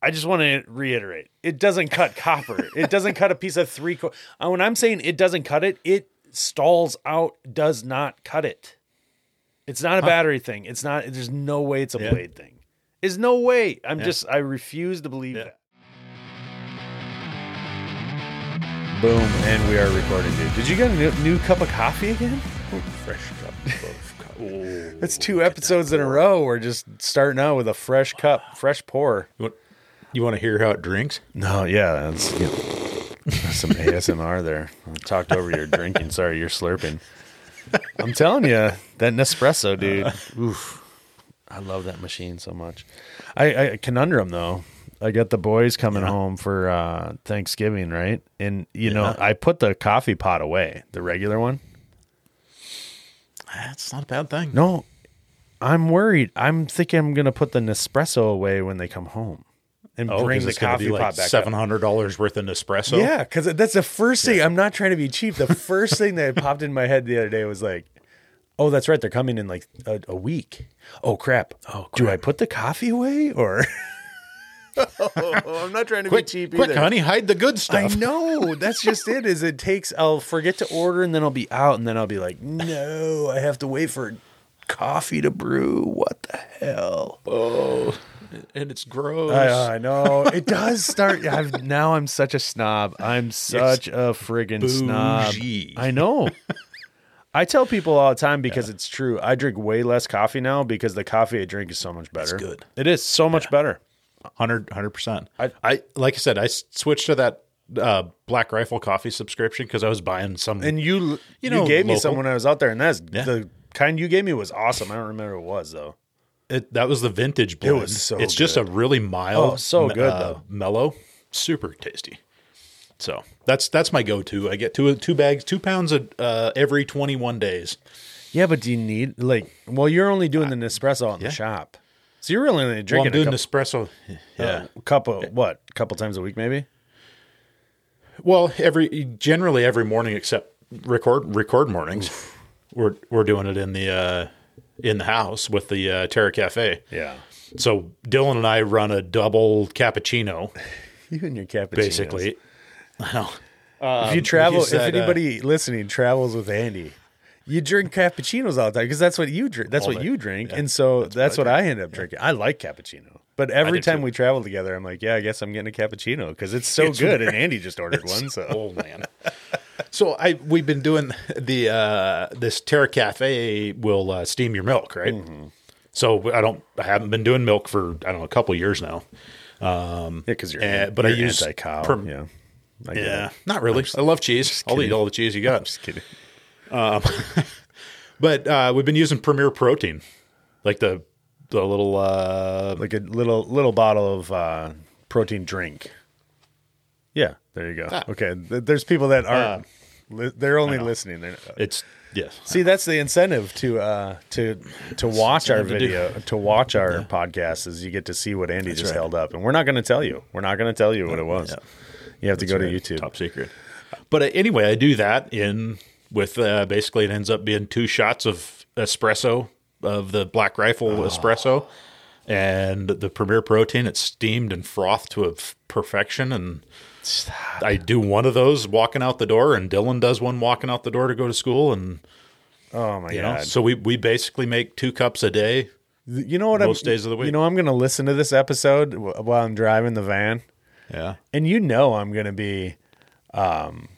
I just want to reiterate. It doesn't cut copper. It doesn't cut a piece of when I'm saying it doesn't cut it, it stalls out, does not cut it. It's not a battery thing. It's not, there's no way it's a blade thing. There's no way. I refuse to believe that. Boom, and we are recording, dude. Did you get a new cup of coffee again? Fresh cup of coffee. That's 2 episodes in a row. We're just starting out with a fresh cup, fresh pour. You want to hear how it drinks? No, yeah. That's some ASMR there. I talked over your drinking. Sorry, you're slurping. I'm telling you, that Nespresso, dude. Oof. I love that machine so much. I conundrum, though. I got the boys coming home for Thanksgiving, right? And, you know, I put the coffee pot away, the regular one. That's not a bad thing. No, I'm worried. I'm thinking I'm going to put the Nespresso away when they come home and bring the coffee pot back $700 worth of Nespresso? Yeah, because that's the first thing. I'm not trying to be cheap. The first thing that popped in my head the other day was like, oh, that's right. They're coming in like a week. Oh, crap. Do I put the coffee away or... I'm not trying to be cheap either. Quick, honey, hide the good stuff. I know. That's just it. I'll forget to order and then I'll be out and then I'll be like, no, I have to wait for coffee to brew. What the hell? Oh, and it's gross. I know. It does start. Now I'm such a snob. I'm such a friggin' snob. I know. I tell people all the time because it's true. I drink way less coffee now because the coffee I drink is so much better. It's good. It is so much better. 100%. I like I said, I switched to that Black Rifle coffee subscription because I was buying some. And you gave me some when I was out there, and the kind you gave me was awesome. I don't remember what it was though. That was the vintage blend. It was so it's good. Just a really mild, so good though, mellow, super tasty. So that's my go-to. I get two bags, 2 pounds every 21 days. Yeah, but do you need you're only doing the Nespresso in the shop. So you're really only drinking I'm doing Nespresso. Yeah. A couple times a week maybe? Well, generally every morning except record mornings. We're doing it in the house with the Terra Cafe. Yeah. So Dylan and I run a double cappuccino. You and your cappuccinos. Basically. I know. If anybody listening travels with Andy, you drink cappuccinos all the time because that's what you drink. That's what you drink, and so that's what I end up drinking. I like cappuccino, but every time we travel together, I'm like, yeah, I guess I'm getting a cappuccino because it's so good. And Andy just ordered one. So, oh man. So we've been doing this Terra Cafe will steam your milk, right? Mm-hmm. So I haven't been doing milk for a couple of years now. Because you're I use anti-cow. Not really. I love cheese. I'll eat all the cheese you got. I'm just kidding. But we've been using Premier Protein, like the little like a little bottle of protein drink. Yeah, there you go. Okay, there's people that aren't. They're only listening. It's See, that's the incentive to watch our video, to watch our podcast, is you get to see what Andy held up, and we're not going to tell you. We're not going to tell you what it was. Yeah. You have to go to YouTube. Top secret. But anyway, I do that with basically it ends up being 2 shots of espresso, of the Black Rifle espresso, and the Premier Protein. It's steamed and frothed to a perfection, and I do one of those walking out the door, and Dylan does one walking out the door to go to school, and oh my God! So we basically make 2 cups a day. You know what? Most days of the week. You know, I'm going to listen to this episode while I'm driving the van. Yeah, and I'm going to be, I'm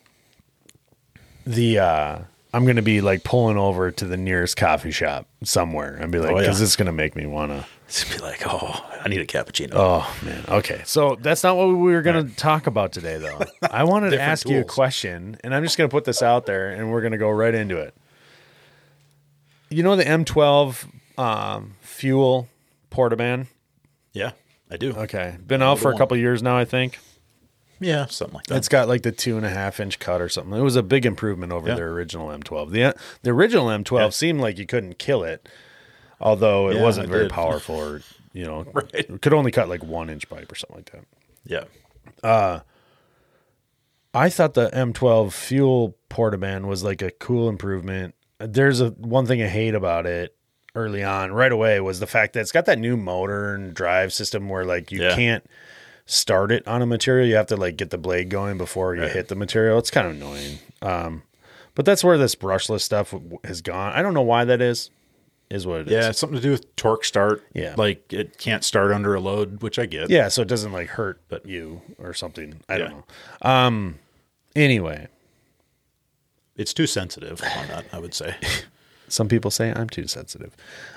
going to be like pulling over to the nearest coffee shop somewhere and be like, because it's going to make me want to. It's be like, I need a cappuccino. Oh, man. Okay. So that's not what we were going to talk about today, though. I wanted to ask you a question, and I'm just going to put this out there, and we're going to go right into it. You know the M12 fuel Portaban? Yeah, I do. Okay. Been out for a couple of years now, I think. Yeah, something like that. It's got like the 2.5-inch cut or something. It was a big improvement over their original M12. The original M12 seemed like you couldn't kill it. Although it wasn't very powerful, or right. It could only cut like 1-inch pipe or something like that. Yeah. I thought the M12 fuel Portaban was like a cool improvement. There's one thing I hate about it early on, right away, was the fact that it's got that new motor and drive system where like you can't start it on a material. You have to like get the blade going before you hit the material. It's kind of annoying. But that's where this brushless stuff has gone. I don't know why that is. Is what it is. Yeah, it's something to do with torque start. Yeah. Like it can't start under a load, which I get. Yeah, so it doesn't like hurt you or something. I don't know. Anyway. It's too sensitive on that, I would say. Some people say I'm too sensitive.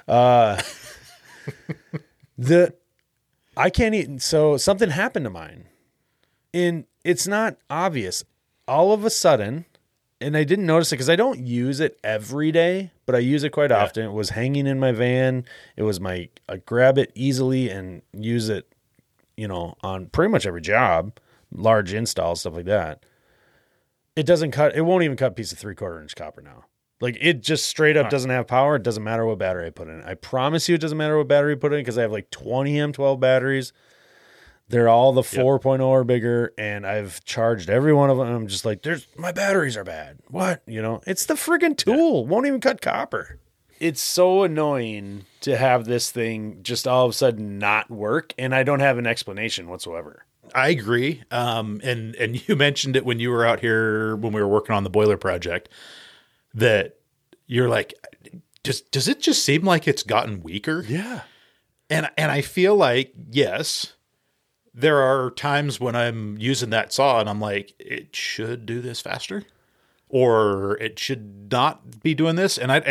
I can't eat. So something happened to mine. And it's not obvious. All of a sudden, and I didn't notice it because I don't use it every day, but I use it quite often. It was hanging in my van. It was I grab it easily and use it, on pretty much every job, large installs, stuff like that. It doesn't cut. It won't even cut a piece of 3/4 inch copper now. Like it just straight up doesn't have power. It doesn't matter what battery I put in it. I promise you it doesn't matter what battery I put in because I have like 20 M12 batteries. They're all the 4.0 or bigger, and I've charged every one of them. And I'm just like, my batteries are bad. What? It's the friggin' tool. Won't even cut copper. It's so annoying to have this thing just all of a sudden not work, and I don't have an explanation whatsoever. I agree. And you mentioned it when you were out here when we were working on the boiler project that you're like, does it just seem like it's gotten weaker? Yeah. And I feel like, yes, there are times when I'm using that saw and I'm like, it should do this faster or it should not be doing this. And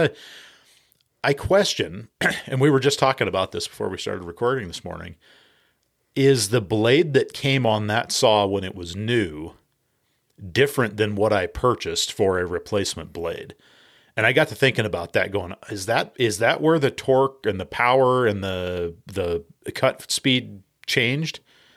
I question, and we were just talking about this before we started recording this morning, is the blade that came on that saw when it was new different than what I purchased for a replacement blade? And I got to thinking about that going, is that where the torque and the power and the cut speed changed?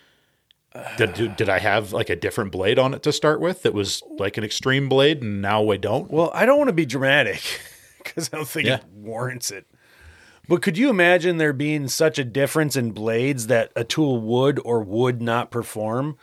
Did I have like a different blade on it to start with that was like an extreme blade and now I don't? Well, I don't want to be dramatic because I don't think it warrants it. But could you imagine there being such a difference in blades that a tool would or would not perform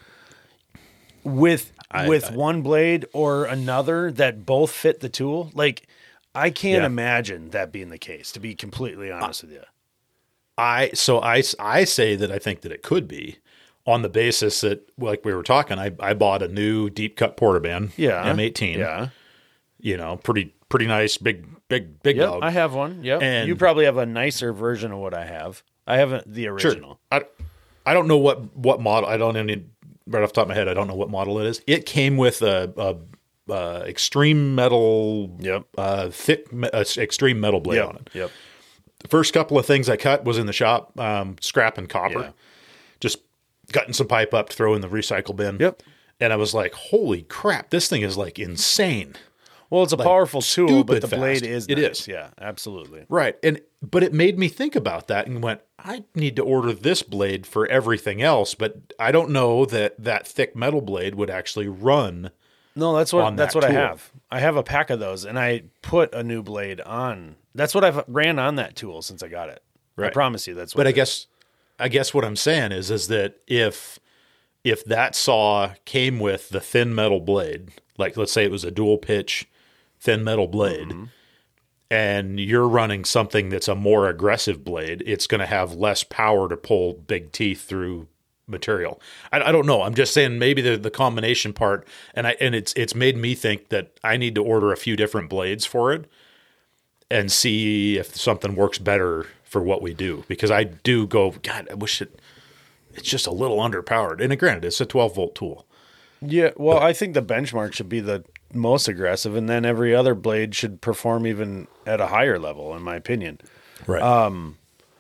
with one blade or another that both fit the tool? Like, I can't imagine that being the case, to be completely honest with you. I say that I think that it could be on the basis that, like we were talking, I bought a new deep cut Portaband M18. Yeah. Pretty nice, big dog. I have one. Yep. And you probably have a nicer version of what I have. I haven't the original. Sure. I don't know what model. I don't even right off the top of my head. I don't know what model it is. It came with a extreme metal, thick extreme metal blade on it. Yep. The first couple of things I cut was in the shop, scrapping copper, just cutting some pipe up to throw in the recycle bin. Yep. And I was like, holy crap, this thing is like insane. Well, it's a powerful tool, but the blade is nice. It is. Yeah, absolutely. Right. But it made me think about that and went, I need to order this blade for everything else, but I don't know that thick metal blade would actually run. No, that's what tool. I have. I have a pack of those, and I put a new blade on. That's what I've ran on that tool since I got it. Right. I promise you that's what But I guess what I'm saying is that if that saw came with the thin metal blade, like let's say it was a dual pitch thin metal blade, and you're running something that's a more aggressive blade, it's going to have less power to pull big teeth through material. I don't know. I'm just saying maybe the combination part, and it's made me think that I need to order a few different blades for it and see if something works better for what we do. Because I do go, God, I wish it's just a little underpowered. And granted, it's a 12-volt tool. Yeah, well, I think the benchmark should be the most aggressive, and then every other blade should perform even at a higher level, in my opinion. Right.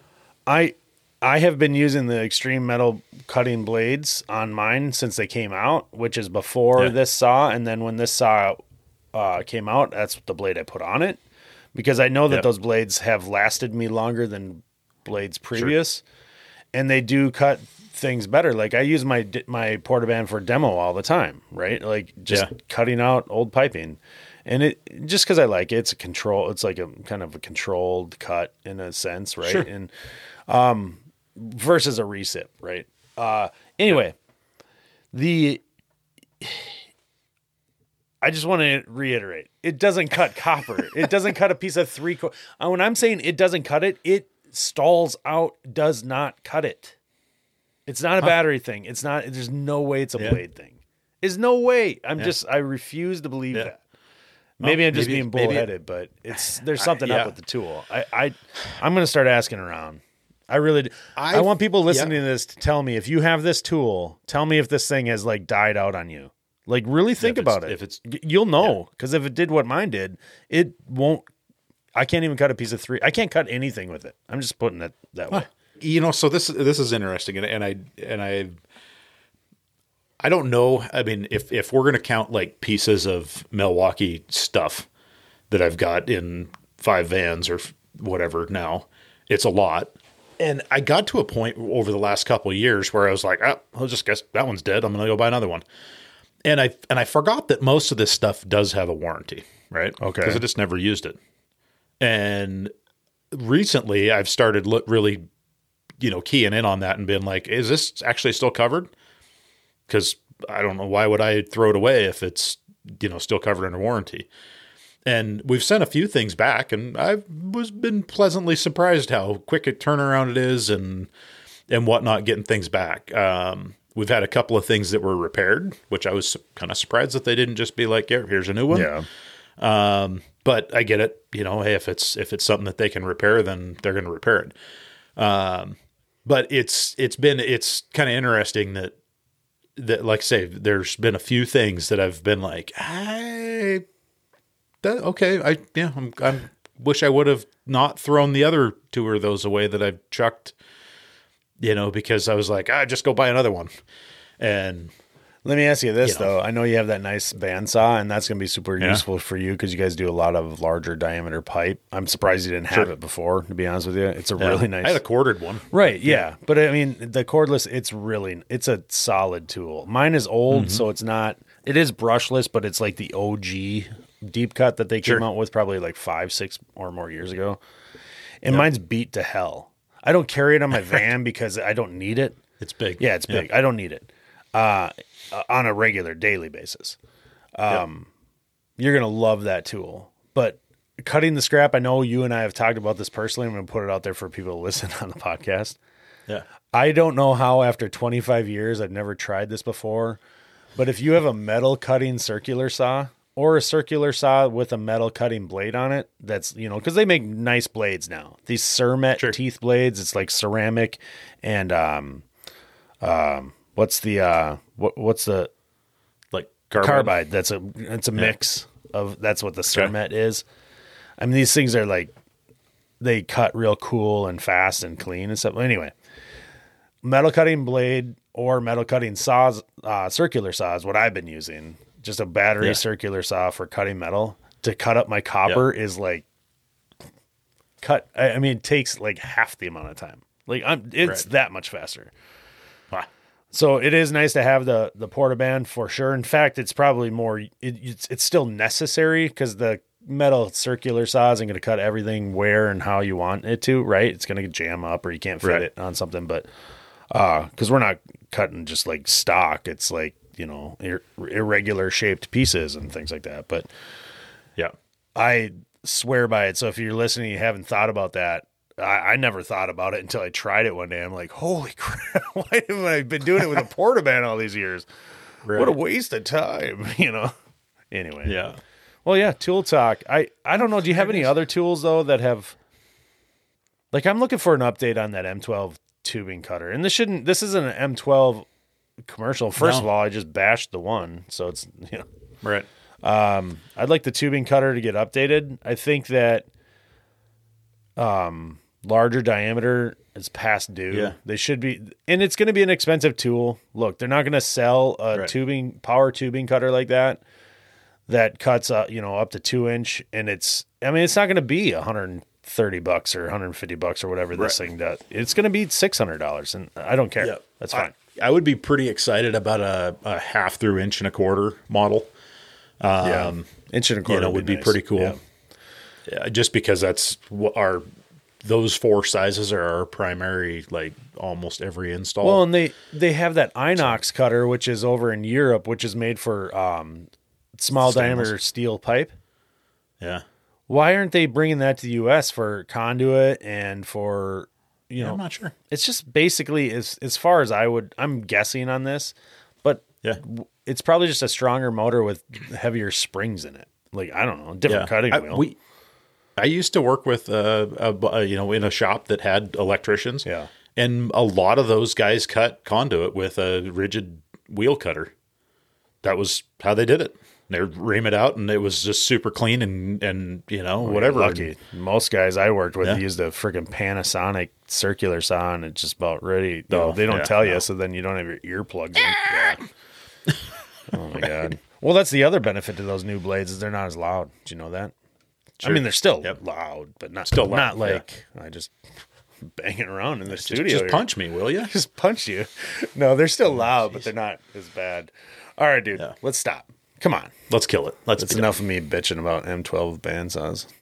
I have been using the extreme metal cutting blades on mine since they came out, which is before this saw, and then when this saw came out, that's the blade I put on it, because I know that those blades have lasted me longer than blades previous, and they do cut things better. Like I use my Portaband for demo all the time, right? Like just cutting out old piping, and it just because I like it, it's like a kind of a controlled cut in a sense, right? Sure. And versus a recip, right? Anyway, I just want to reiterate, it doesn't cut copper. It doesn't cut a piece of 3/4. When I'm saying it doesn't cut it, it stalls out, does not cut it. It's not a battery thing. It's not. There's no way it's a blade thing. There's no way. I refuse to believe that. Maybe I'm just being bullheaded, but there's something up with the tool. I'm going to start asking around. I really do. I want people listening to this to tell me, if you have this tool, tell me if this thing has like died out on you. Like, really think about it. You'll know, because if it did what mine did, it won't. I can't even cut a piece of 3. I can't cut anything with it. I'm just putting it that way. So this is interesting, and I don't know. I mean, if we're going to count like pieces of Milwaukee stuff that I've got in 5 vans or whatever now, it's a lot. And I got to a point over the last couple of years where I was like, I'll just guess that one's dead. I'm going to go buy another one. And I forgot that most of this stuff does have a warranty, right? Okay. Because I just never used it. And recently I've started really, keying in on that and been like, is this actually still covered? Because I don't know, why would I throw it away if it's, still covered under warranty? And we've sent a few things back, and I've been pleasantly surprised how quick a turnaround it is and whatnot, getting things back. We've had a couple of things that were repaired, which I was kind of surprised that they didn't just be like, here's a new one. Yeah. But I get it. Hey, if it's something that they can repair, then they're going to repair it. But it's kind of interesting that like I say, there's been a few things that I've been like, I wish I would have not thrown the other 2 of those away that I've chucked, because I was like, just go buy another one. And let me ask you this, though. I know you have that nice bandsaw, and that's going to be super useful for you because you guys do a lot of larger diameter pipe. I'm surprised you didn't have it before, to be honest with you. It's a really nice. I had a corded one. Right, yeah. But I mean, the cordless, it's a solid tool. Mine is old, so it is brushless, but it's like the OG deep cut that they came out with probably like 5-6 or more years ago. And mine's beat to hell. I don't carry it on my van because I don't need it. It's big. Yeah, it's big. I don't need it. On a regular daily basis. You're going to love that tool. But cutting the scrap, I know you and I have talked about this personally. I'm going to put it out there for people to listen on the podcast. Yeah. I don't know how after 25 years, I've never tried this before, but if you have a metal cutting circular saw or a circular saw with a metal cutting blade on it, that's, because they make nice blades now. These Cermet teeth blades, it's like ceramic and what's the like carbide? It's a mix of, that's what the Cermet is. I mean, these things are like, they cut real cool and fast and clean and stuff. Anyway, metal cutting blade or metal cutting saws, circular saws, what I've been using, just a battery circular saw for cutting metal to cut up my copper is like it takes like half the amount of time. Like it's that much faster. Wow. So it is nice to have the Portaband for sure. In fact, it's probably more, it's still necessary because the metal circular saw isn't going to cut everything where and how you want it to, right? It's going to jam up or you can't fit it on something, but because we're not cutting just like stock, it's like, irregular shaped pieces and things like that. But yeah, I swear by it. So if you're listening, you haven't thought about that. I never thought about it until I tried it one day. I'm like, holy crap, why haven't I been doing it with a Portaband all these years? Right. What a waste of time, Anyway. Yeah. Well, yeah, tool talk. I don't know. Do you have any other tools, though, that have... Like, I'm looking for an update on that M12 tubing cutter. And this isn't an M12 commercial. First of all, I just bashed the one. So it's, Right. I'd like the tubing cutter to get updated. I think that... larger diameter is past due. Yeah. They should be, and it's going to be an expensive tool. Look, they're not going to sell a power tubing cutter like that cuts up to 2-inch, and it's not going to be $130 or $150 or whatever this thing does. It's going to be $600, and I don't care. Yep. That's fine. I would be pretty excited about a half through 1.25 model. Inch and a quarter would be nice. Pretty cool. Yeah, just because that's what those 4 sizes are our primary, like almost every install. Well, and they have that Inox cutter, which is over in Europe, which is made for small diameter steel pipe. Yeah. Why aren't they bringing that to the U.S. for conduit and for you know, I'm not sure. it's just basically as far as I'm guessing on this, but Yeah. it's probably just a stronger motor with heavier springs in it. Like, I don't know, different cutting wheel. I used to work with, in a shop that had electricians. Yeah. And a lot of those guys cut conduit with a rigid wheel cutter. That was how they did it. They would ream it out, and it was just super clean and whatever. Lucky. Most guys I worked with used a freaking Panasonic circular saw, and it's just about ready. No, they don't tell you, so then you don't have your earplugs in. Yeah. Oh my God. Well, that's the other benefit to those new blades is they're not as loud. Did you know that? Sure. I mean, they're still loud, but not Still loud, not like I just bang it around in the studio. Just here. punch me, will you? Just punch you. No, they're still loud, but they're not as bad. All right, dude. Let's stop. Come on. Let's kill it. That's enough of me bitching about M12 bandsaws.